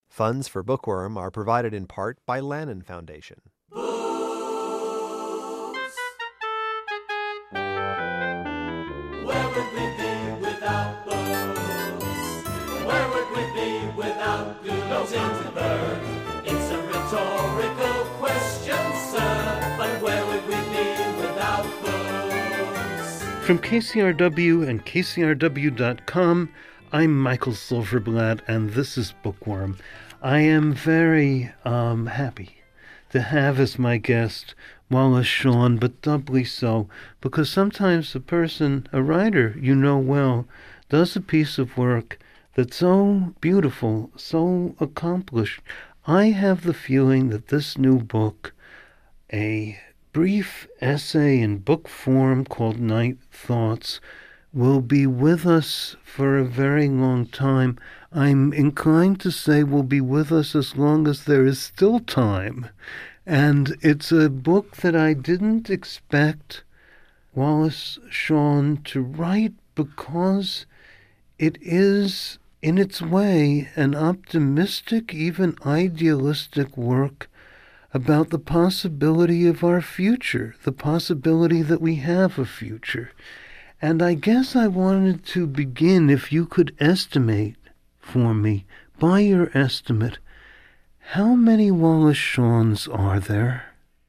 Funds for Bookworm are provided in part by Lannan Foundation. Where would we be without books? Where would we be without Gutenberg? It's a rhetorical question, sir, but where would we be without books? From KCRW and KCRW.com, I'm Michael Silverblatt, and this is Bookworm. I am very happy to have as my guest Wallace Shawn, but doubly so because sometimes a writer you know well, does a piece of work that's so beautiful, so accomplished. I have the feeling that this new book, a brief essay in book form called Night Thoughts, will be with us for a very long time. I'm inclined to say will be with us as long as there is still time. And it's a book that I didn't expect Wallace Shawn to write because it is, in its way, an optimistic, even idealistic work about the possibility of our future, the possibility that we have a future. And I guess I wanted to begin, if you could estimate for me, by your estimate, how many Wallace Shawns are there?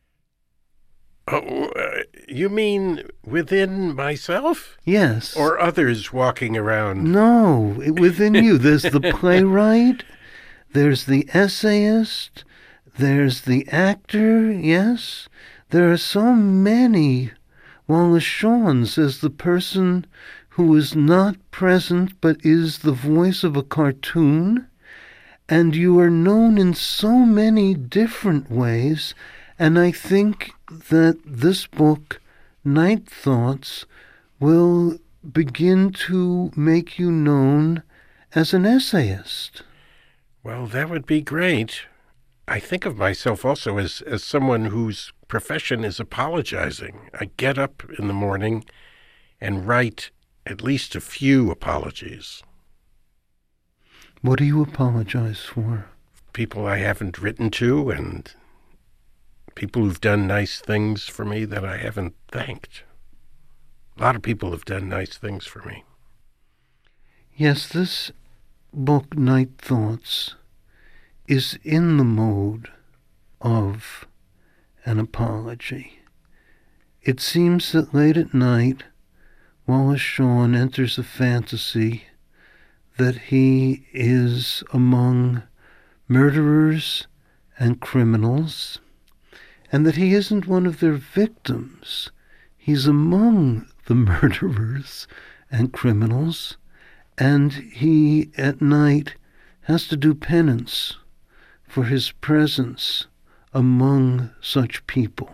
Oh, you mean within myself? Yes. Or others walking around? No, within you. There's the playwright, there's the essayist, there's the actor, yes. There are so many Wallace Shawns as the person who is not present but is the voice of a cartoon, and you are known in so many different ways, and I think that this book, Night Thoughts, will begin to make you known as an essayist. Well, that would be great. I think of myself also as someone whose profession is apologizing. I get up in the morning and write at least a few apologies. What do you apologize for? People I haven't written to and people who've done nice things for me that I haven't thanked. A lot of people have done nice things for me. Yes, this book, Night Thoughts, is in the mode of an apology. It seems that late at night, Wallace Shawn enters a fantasy that he is among murderers and criminals, and that he isn't one of their victims. He's among the murderers and criminals, and he, at night, has to do penance for his presence among such people.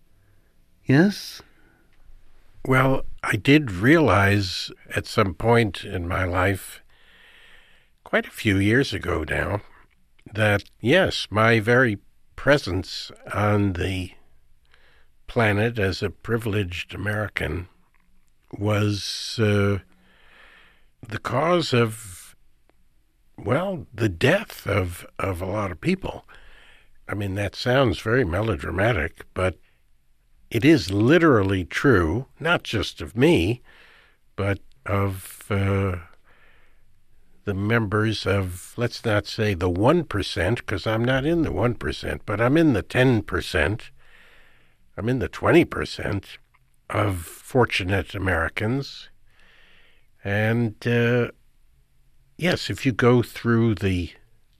Yes? Well, I did realize at some point in my life, quite a few years ago now, that yes, my very presence on the planet as a privileged American was the cause of, well, the death of a lot of people. I mean, that sounds very melodramatic, but it is literally true, not just of me, but of the members of, let's not say the 1%, because I'm not in the 1%, but I'm in the 10%, I'm in the 20% of fortunate Americans. And yes, if you go through the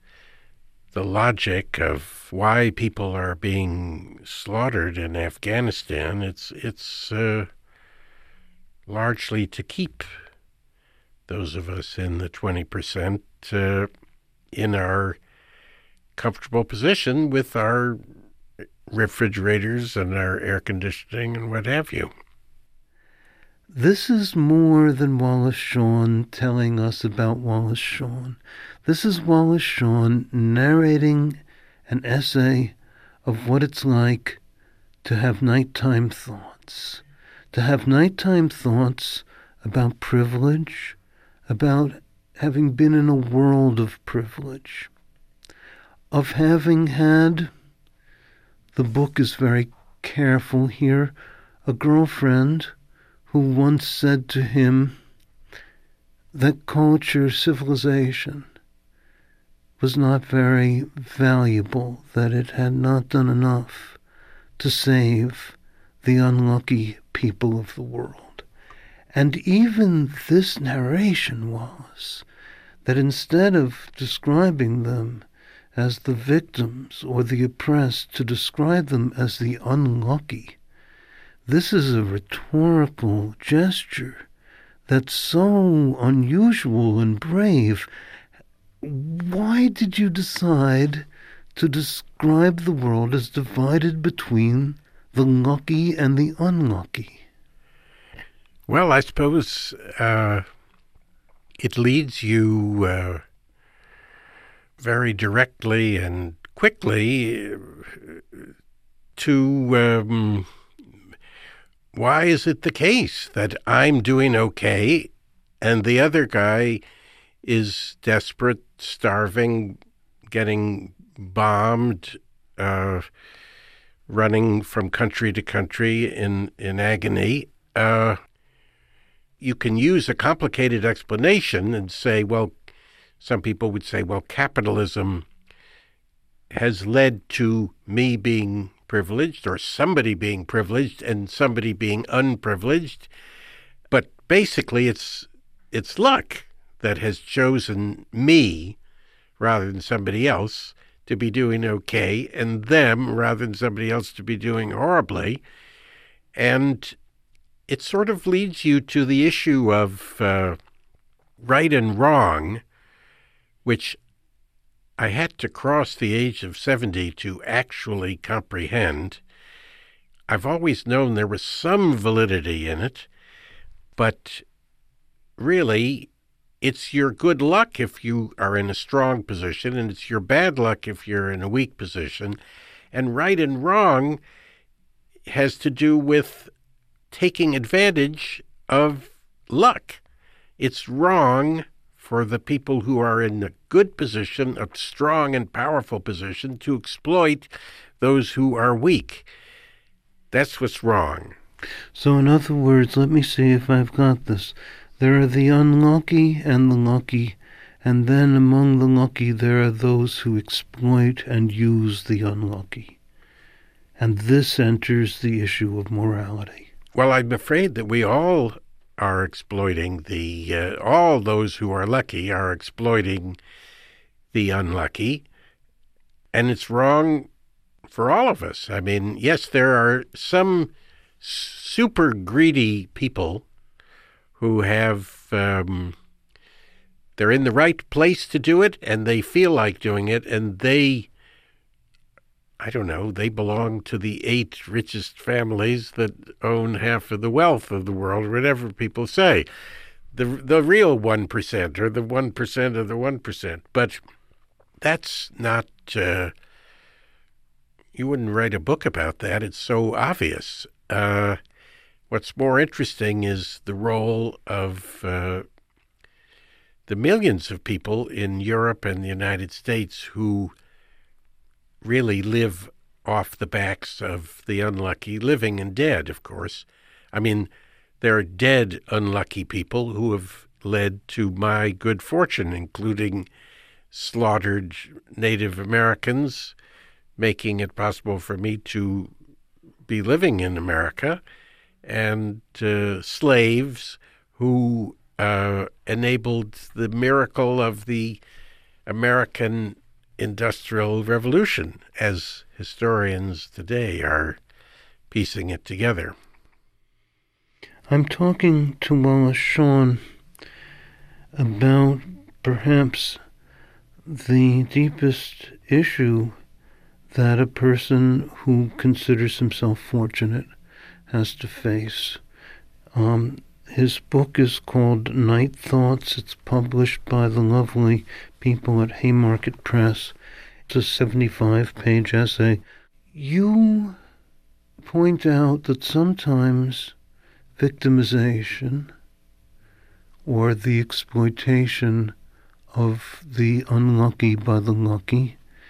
logic of why people are being slaughtered in Afghanistan, it's largely to keep those of us in the 20% in our comfortable position with our refrigerators and our air conditioning and what have you. This is more than Wallace Shawn telling us about Wallace Shawn. This is Wallace Shawn narrating an essay of what it's like to have nighttime thoughts. To have nighttime thoughts about privilege, about having been in a world of privilege. of having had, the book is very careful here, a girlfriend who once said to him that culture, civilization, was not very valuable, that it had not done enough to save the unlucky people of the world. And even this narration was that instead of describing them as the victims or the oppressed, to describe them as the unlucky. This is a rhetorical gesture that's so unusual and brave. Why did you decide to describe the world as divided between the lucky and the unlucky? Well, I suppose it leads you very directly and quickly to why is it the case that I'm doing okay and the other guy is desperate, starving, getting bombed, running from country to country in agony? You can use a complicated explanation and say, well, some people would say, well, capitalism has led to me being privileged or somebody being privileged and somebody being unprivileged. But basically, it's luck that has chosen me rather than somebody else to be doing okay, and them rather than somebody else to be doing horribly. And it sort of leads you to the issue of right and wrong, which I had to cross the age of 70 to actually comprehend. I've always known there was some validity in it, but really, it's your good luck if you are in a strong position, and it's your bad luck if you're in a weak position. And right and wrong has to do with taking advantage of luck. It's wrong for the people who are in a good position, a strong and powerful position, to exploit those who are weak. That's what's wrong. So in other words, let me see if I've got this. There are the unlucky and the lucky, and then among the lucky there are those who exploit and use the unlucky. And this enters the issue of morality. Well, I'm afraid that we all are exploiting all those who are lucky are exploiting the unlucky, and it's wrong for all of us. I mean, yes, there are some super greedy people who have, they're in the right place to do it, and they feel like doing it, and they belong to the 8 richest families that own half of the wealth of the world, or whatever people say. The real 1%, or the 1% of the 1%. But that's not, you wouldn't write a book about that. It's so obvious. What's more interesting is the role of the millions of people in Europe and the United States who really live off the backs of the unlucky, living and dead, of course. I mean, there are dead unlucky people who have led to my good fortune, including slaughtered Native Americans, making it possible for me to be living in America, and slaves who enabled the miracle of the American Industrial Revolution, as historians today are piecing it together. I'm talking to Wallace Shawn about perhaps the deepest issue that a person who considers himself fortunate has to face. His book is called Night Thoughts. It's published by the lovely people at Haymarket Press. It's a 75-page essay. You point out that sometimes victimization or the exploitation of the unlucky by the lucky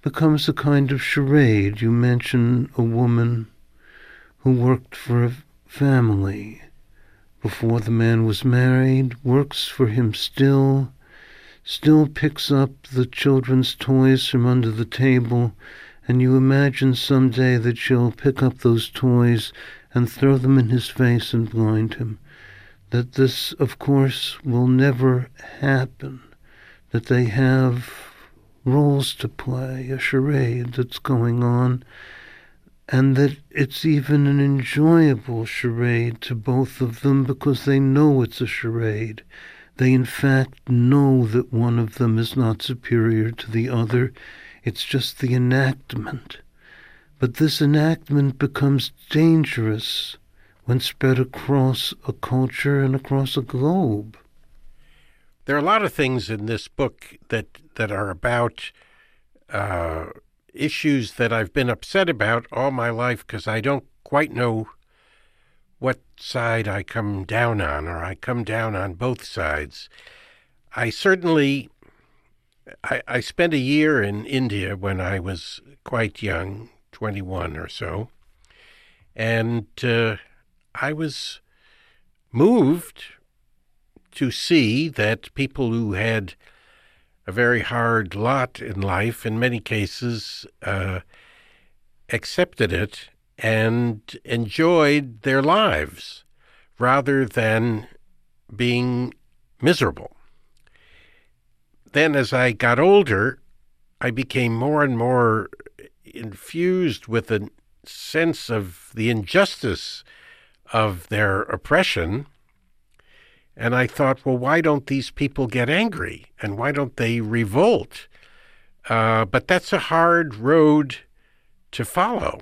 becomes a kind of charade. You mention a woman who worked for a family before the man was married, works for him still picks up the children's toys from under the table, and you imagine someday that she'll pick up those toys and throw them in his face and blind him. That this, of course, will never happen. That they have roles to play, a charade that's going on, and that it's even an enjoyable charade to both of them because they know it's a charade. They in fact know that one of them is not superior to the other. It's just the enactment. But this enactment becomes dangerous when spread across a culture and across a globe. There are a lot of things in this book that are about issues that I've been upset about all my life because I don't quite know what side I come down on, or I come down on both sides. I spent a year in India when I was quite young, 21 or so, and I was moved to see that people who had a very hard lot in life, in many cases, accepted it and enjoyed their lives rather than being miserable. Then as I got older, I became more and more infused with a sense of the injustice of their oppression. And I thought, well, why don't these people get angry? And why don't they revolt? But that's a hard road to follow.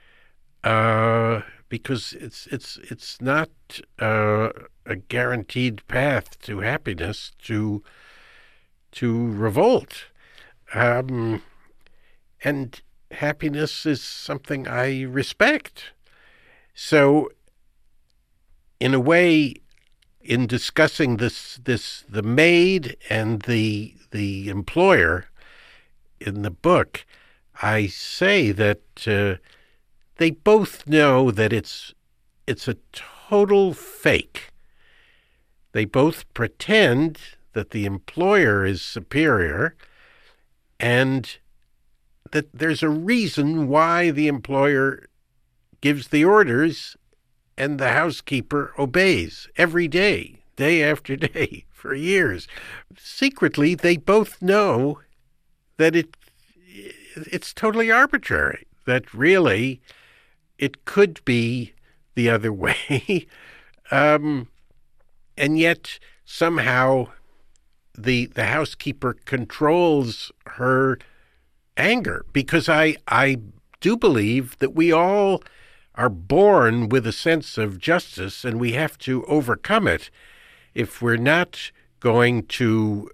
Because it's not a guaranteed path to happiness to revolt, and happiness is something I respect. So, in a way, in discussing the maid and the employer in the book, I say that they both know that it's a total fake. They both pretend that the employer is superior and that there's a reason why the employer gives the orders and the housekeeper obeys every day, day after day, for years. Secretly, they both know that it's totally arbitrary, that really it could be the other way. And yet somehow the housekeeper controls her anger, because I do believe that we all are born with a sense of justice, and we have to overcome it if we're not going to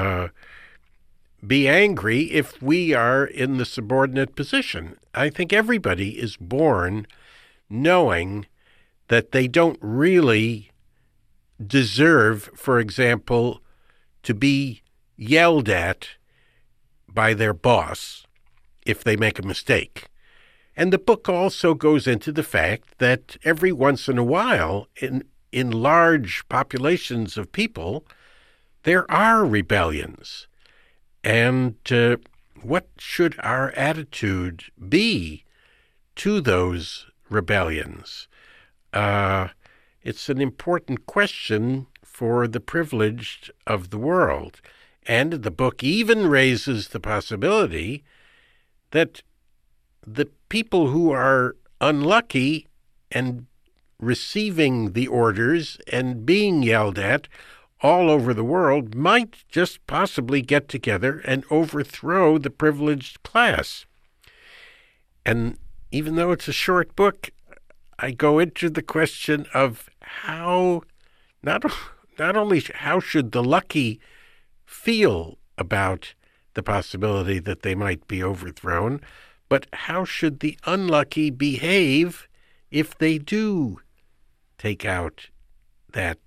be angry if we are in the subordinate position. I think everybody is born knowing that they don't really deserve, for example, to be yelled at by their boss if they make a mistake. And the book also goes into the fact that every once in a while, in large populations of people, there are rebellions. And what should our attitude be to those rebellions? It's an important question for the privileged of the world. And the book even raises the possibility that the people who are unlucky and receiving the orders and being yelled at all over the world might just possibly get together and overthrow the privileged class. And even though it's a short book, I go into the question of how, not only how should the lucky feel about the possibility that they might be overthrown, but how should the unlucky behave if they do take out that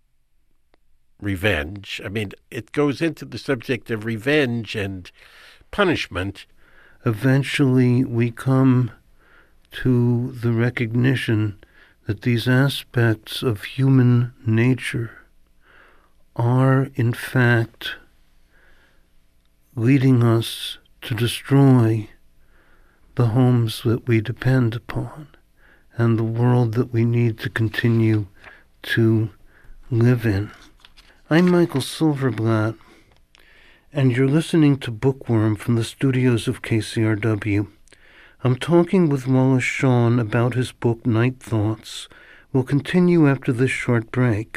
revenge? I mean, it goes into the subject of revenge and punishment. Eventually we come to the recognition that these aspects of human nature are, in fact, leading us to destroy the homes that we depend upon and the world that we need to continue to live in. I'm Michael Silverblatt, and you're listening to Bookworm from the studios of KCRW. I'm talking with Wallace Shawn about his book, Night Thoughts. We'll continue after this short break.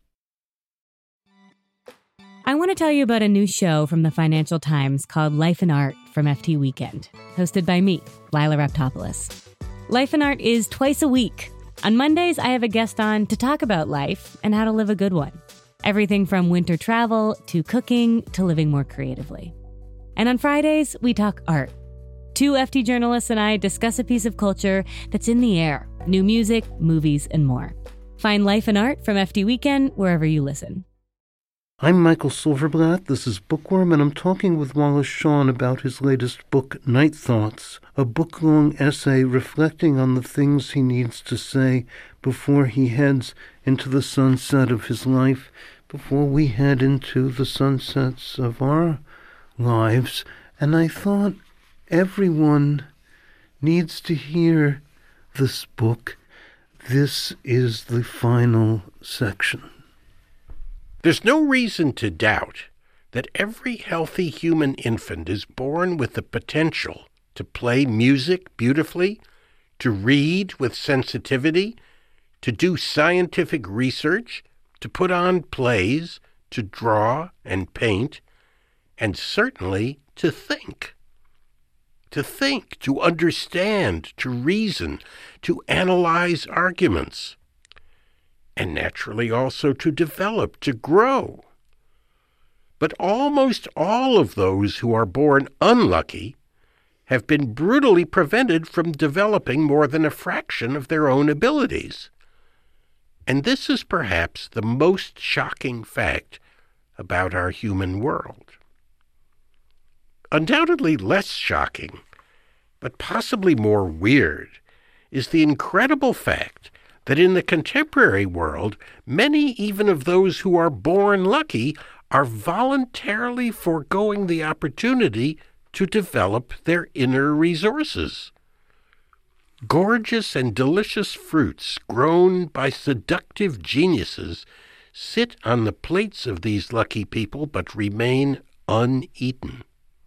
I want to tell you about a new show from the Financial Times called Life and Art from FT Weekend, hosted by me, Lila Raptopoulos. Life and Art is twice a week. On Mondays, I have a guest on to talk about life and how to live a good one. Everything from winter travel to cooking to living more creatively. And on Fridays, we talk art. Two FT journalists and I discuss a piece of culture that's in the air, new music, movies, and more. Find Life and Art from FT Weekend wherever you listen. I'm Michael Silverblatt, this is Bookworm, and I'm talking with Wallace Shawn about his latest book, Night Thoughts, a book-long essay reflecting on the things he needs to say before he heads into the sunset of his life, before we head into the sunsets of our lives. And I thought everyone needs to hear this book. This is the final section. There's no reason to doubt that every healthy human infant is born with the potential to play music beautifully, to read with sensitivity, to do scientific research, to put on plays, to draw and paint, and certainly to think. To think, to understand, to reason, to analyze arguments. And naturally also to develop, to grow. But almost all of those who are born unlucky have been brutally prevented from developing more than a fraction of their own abilities. And this is perhaps the most shocking fact about our human world. Undoubtedly less shocking, but possibly more weird, is the incredible fact that in the contemporary world, many even of those who are born lucky are voluntarily foregoing the opportunity to develop their inner resources. Gorgeous and delicious fruits grown by seductive geniuses sit on the plates of these lucky people but remain uneaten.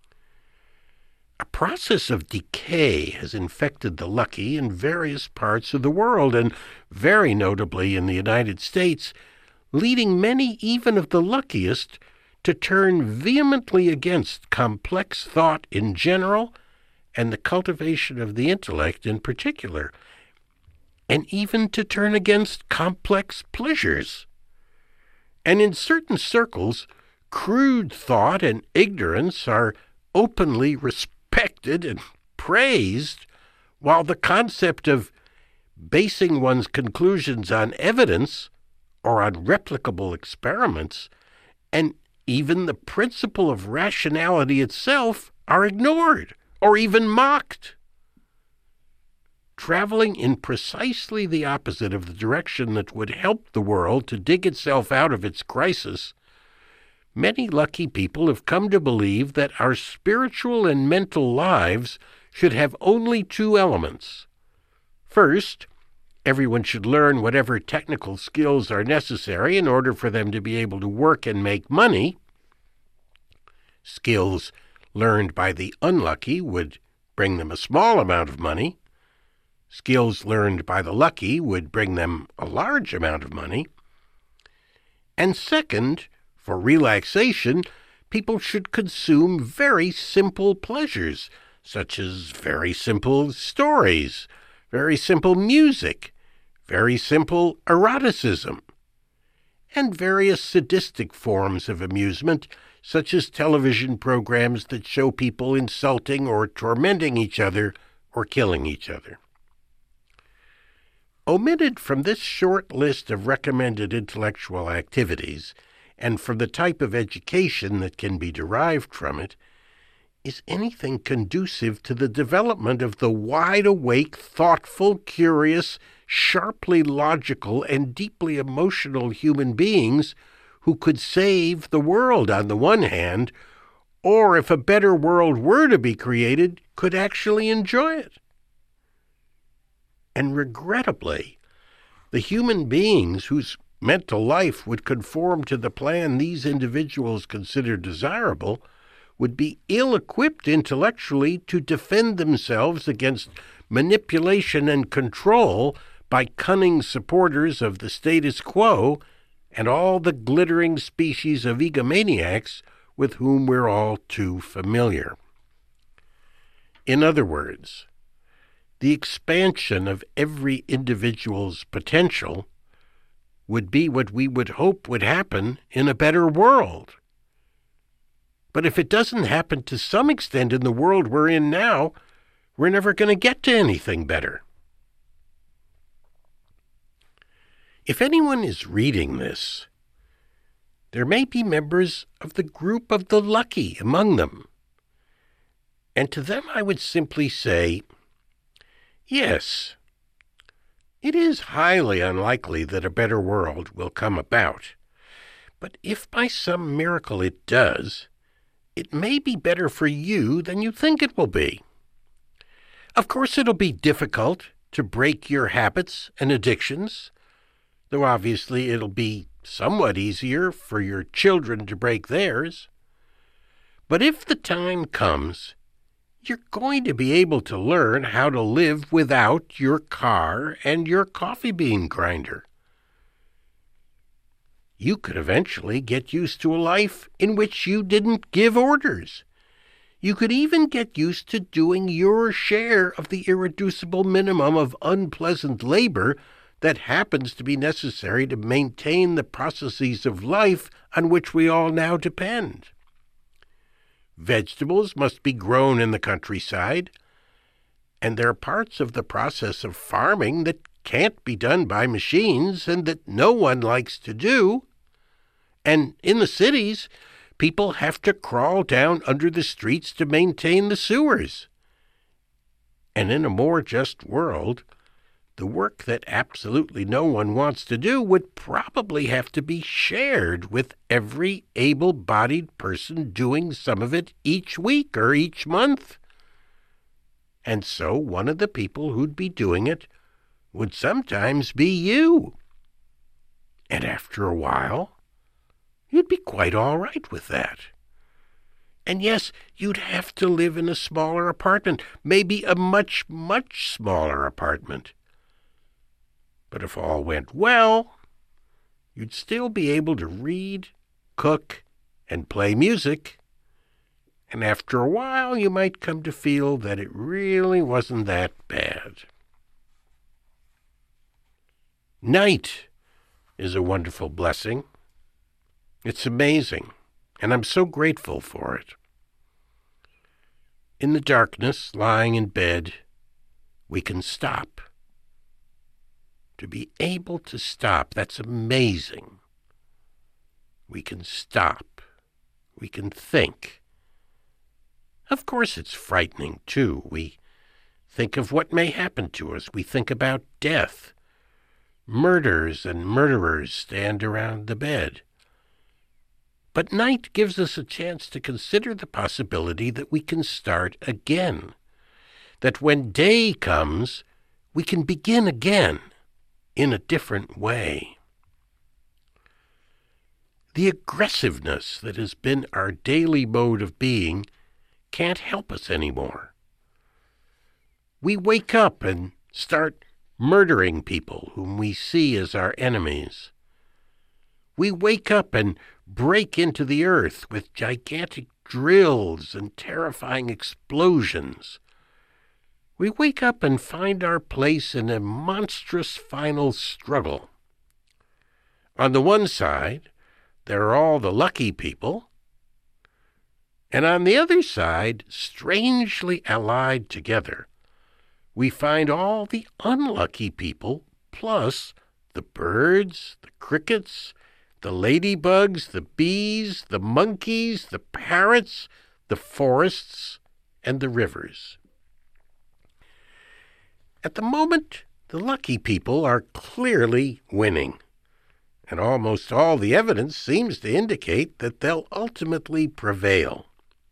A process of decay has infected the lucky in various parts of the world, and very notably in the United States, leading many even of the luckiest to turn vehemently against complex thought in general and the cultivation of the intellect in particular, and even to turn against complex pleasures. And in certain circles, crude thought and ignorance are openly respected and praised, while the concept of basing one's conclusions on evidence or on replicable experiments, and even the principle of rationality itself, are ignored or even mocked. Traveling in precisely the opposite of the direction that would help the world to dig itself out of its crisis, many lucky people have come to believe that our spiritual and mental lives should have only two elements. First, everyone should learn whatever technical skills are necessary in order for them to be able to work and make money. Skills learned by the unlucky would bring them a small amount of money. Skills learned by the lucky would bring them a large amount of money. And second, for relaxation, people should consume very simple pleasures, such as very simple stories, very simple music, very simple eroticism, and various sadistic forms of amusement, such as television programs that show people insulting or tormenting each other or killing each other. Omitted from this short list of recommended intellectual activities, and from the type of education that can be derived from it, is anything conducive to the development of the wide-awake, thoughtful, curious, sharply logical, and deeply emotional human beings who could save the world on the one hand, or if a better world were to be created, could actually enjoy it. And regrettably, the human beings whose mental life would conform to the plan these individuals consider desirable would be ill-equipped intellectually to defend themselves against manipulation and control by cunning supporters of the status quo and all the glittering species of egomaniacs with whom we're all too familiar. In other words, the expansion of every individual's potential would be what we would hope would happen in a better world. But if it doesn't happen to some extent in the world we're in now, we're never going to get to anything better. If anyone is reading this, there may be members of the group of the lucky among them. And to them I would simply say, yes, it is highly unlikely that a better world will come about. But if by some miracle it does, it may be better for you than you think it will be. Of course, it'll be difficult to break your habits and addictions, though obviously it'll be somewhat easier for your children to break theirs. But if the time comes, you're going to be able to learn how to live without your car and your coffee bean grinder. You could eventually get used to a life in which you didn't give orders. You could even get used to doing your share of the irreducible minimum of unpleasant labor that happens to be necessary to maintain the processes of life on which we all now depend. Vegetables must be grown in the countryside, and there are parts of the process of farming that can't be done by machines and that no one likes to do. And in the cities, people have to crawl down under the streets to maintain the sewers. And in a more just world, the work that absolutely no one wants to do would probably have to be shared with every able-bodied person doing some of it each week or each month. And so one of the people who'd be doing it would sometimes be you. And after a while, you'd be quite all right with that. And yes, you'd have to live in a smaller apartment, maybe a much, much smaller apartment. But if all went well, you'd still be able to read, cook, and play music. And after a while, you might come to feel that it really wasn't that bad. Night is a wonderful blessing. It's amazing, and I'm so grateful for it. In the darkness, lying in bed, we can stop. To be able to stop, that's amazing. We can stop. We can think. Of course, it's frightening, too. We think of what may happen to us. We think about death. Murders and murderers stand around the bed. But night gives us a chance to consider the possibility that we can start again, that when day comes, we can begin again in a different way. The aggressiveness that has been our daily mode of being can't help us anymore. We wake up and start murdering people whom we see as our enemies. We wake up and break into the earth with gigantic drills and terrifying explosions. We wake up and find our place in a monstrous final struggle. On the one side, there are all the lucky people, and on the other side, strangely allied together, we find all the unlucky people, plus the birds, the crickets, the ladybugs, the bees, the monkeys, the parrots, the forests, and the rivers. At the moment, the lucky people are clearly winning, and almost all the evidence seems to indicate that they'll ultimately prevail.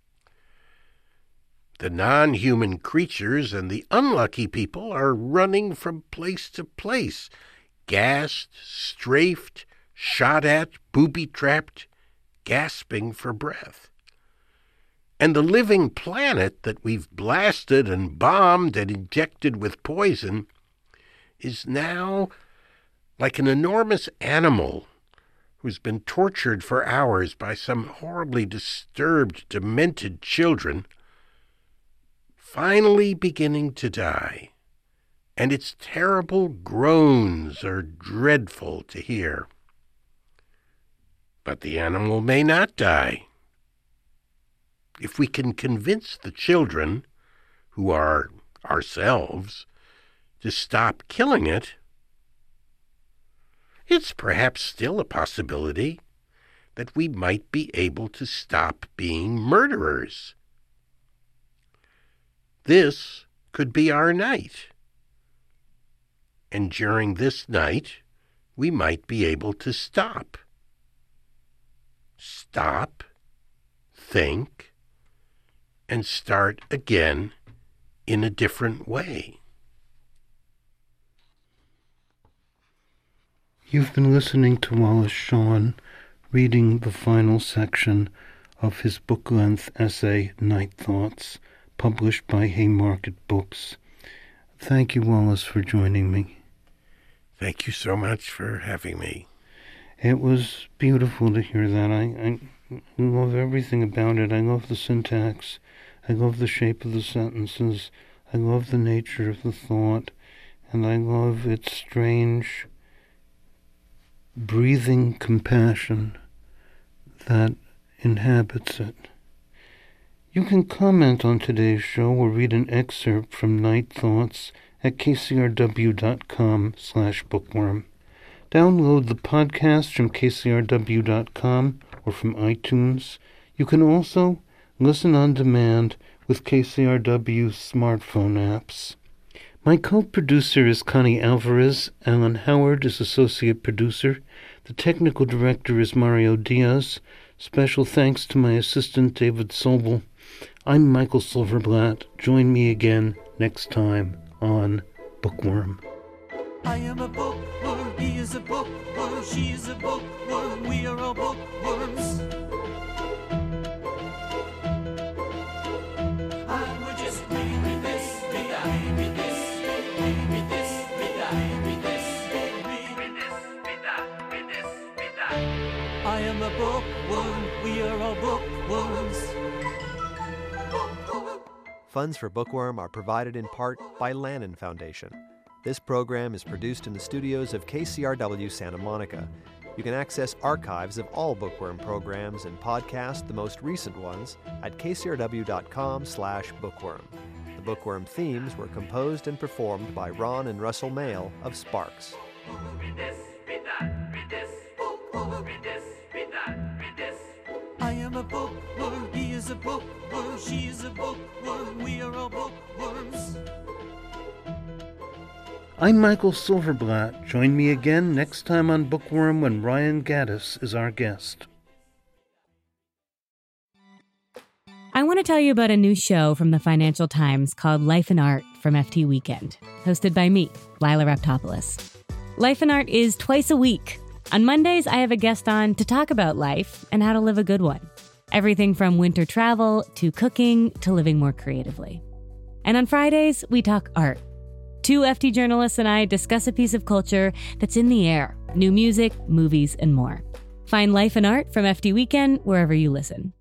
The non-human creatures and the unlucky people are running from place to place, gassed, strafed, shot at, booby-trapped, gasping for breath. And the living planet that we've blasted and bombed and injected with poison is now like an enormous animal who's been tortured for hours by some horribly disturbed, demented children, finally beginning to die, and its terrible groans are dreadful to hear. But the animal may not die. If we can convince the children, who are ourselves, to stop killing it, it's perhaps still a possibility that we might be able to stop being murderers. This could be our night. And during this night, we might be able to stop. Stop, think, and start again in a different way. You've been listening to Wallace Shawn reading the final section of his book-length essay, Night Thoughts, published by Haymarket Books. Thank you, Wallace, for joining me. Thank you so much for having me. It was beautiful to hear that. I love everything about it. I love the syntax. I love the shape of the sentences. I love the nature of the thought. And I love its strange, breathing compassion that inhabits it. You can comment on today's show or read an excerpt from Night Thoughts at kcrw.com/bookworm. Download the podcast from kcrw.com or from iTunes. You can also listen on demand with KCRW's smartphone apps. My co-producer is Connie Alvarez. Alan Howard is associate producer. The technical director is Mario Diaz. Special thanks to my assistant David Sobel. I'm Michael Silverblatt. Join me again next time on Bookworm. I am a bookworm, he is a bookworm, she is a bookworm, we are all bookworms. And we're just read this, read that, read this, read this, read that, read this, read this, read that, read this, read that. I am a bookworm, we are all bookworms. Funds for Bookworm are provided in part by Lannan Foundation. This program is produced in the studios of KCRW Santa Monica. You can access archives of all Bookworm programs and podcast the most recent ones at kcrw.com/bookworm. The Bookworm themes were composed and performed by Ron and Russell Mail of Sparks. Read this, read that, read this, read this, read that, read this. I am a bookworm, he is a bookworm, she is a bookworm, we are all bookworms. I'm Michael Silverblatt. Join me again next time on Bookworm when Ryan Gaddis is our guest. I want to tell you about a new show from the Financial Times called Life and Art from FT Weekend, hosted by me, Lila Raptopoulos. Life and Art is twice a week. On Mondays, I have a guest on to talk about life and how to live a good one. Everything from winter travel to cooking to living more creatively. And on Fridays, we talk art. Two FT journalists and I discuss a piece of culture that's in the air, new music, movies, and more. Find Life and Art from FT Weekend wherever you listen.